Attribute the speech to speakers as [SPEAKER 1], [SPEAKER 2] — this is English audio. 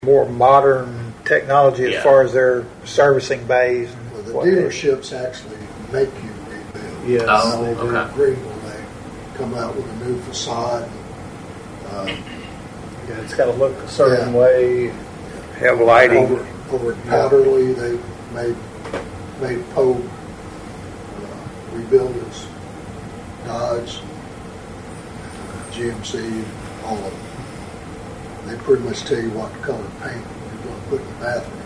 [SPEAKER 1] more modern technology as far as their servicing bays.
[SPEAKER 2] Well, the dealerships actually make you rebuild.
[SPEAKER 1] Yes.
[SPEAKER 3] Oh,
[SPEAKER 2] They do
[SPEAKER 3] okay.
[SPEAKER 2] Greenville. They come out with a new facade.
[SPEAKER 1] Yeah, it's got to look a certain way.
[SPEAKER 4] Have lighting.
[SPEAKER 2] Over at Powderly, they made Poe rebuild his Dodge, GMC, all of them. They pretty much tell you what color paint you're going to put in the bathroom.